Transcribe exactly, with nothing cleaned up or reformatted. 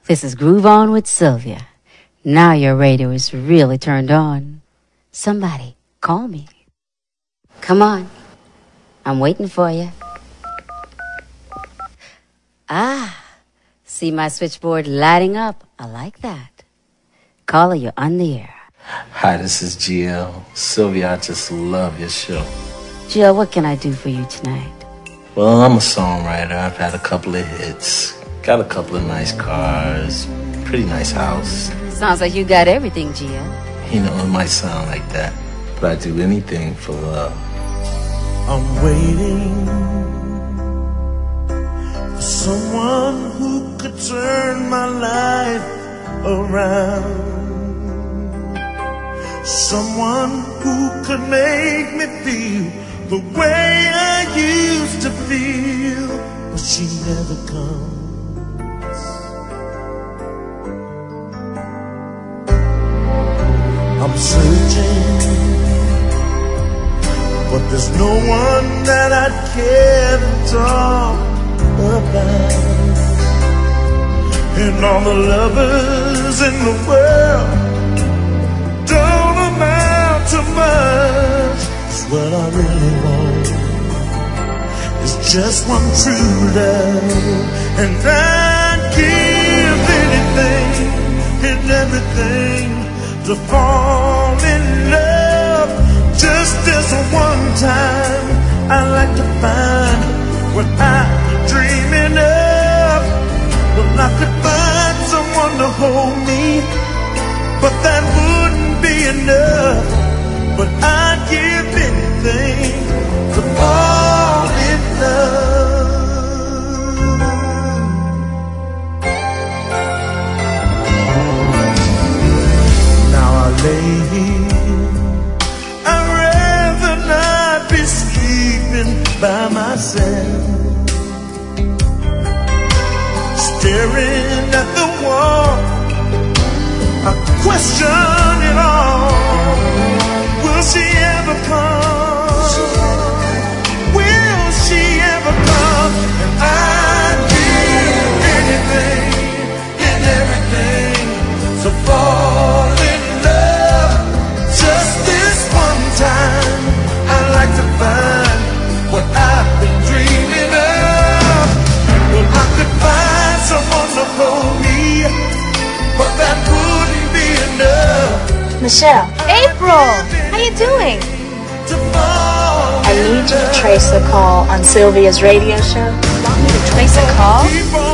This is Groove On with Sylvia. Now your radio is really turned on. Somebody, call me. Come on. I'm waiting for you. Ah, see my switchboard lighting up. I like that. Caller, you're on the air. Hi, this is G L. Sylvia, I just love your show. Jill, what can I do for you tonight? Well, I'm a songwriter. I've had a couple of hits. Got a couple of nice cars. Pretty nice house. Sounds like you got everything, Jill. You know, it might sound like that, but I do anything for love. I'm waiting for someone who could turn my life around. Someone who could make me feel the way I used to feel, but she never comes. I'm searching, but there's no one that I'd care to talk about. And all the lovers in the world don't amount to much. 'Cause what I really want is just one true love, and I'd give anything and everything to fall in love. Just this one time, I'd like to find what I'm dreaming of. Well, I could find someone to hold me, but that wouldn't be enough. But I'd give anything to fall in love. Now I lay here, I'd rather not be sleeping by myself, staring at the wall. I question it all. Will she ever come? Will she ever come? And I'd give anything and everything to fall in love. Just this one time, I'd like to find what I've been dreaming of. Well, I could find someone to hold me, but that wouldn't be enough. Michelle. April! How you doing? I need you to trace the call on Sylvia's radio show. Want me to trace a call?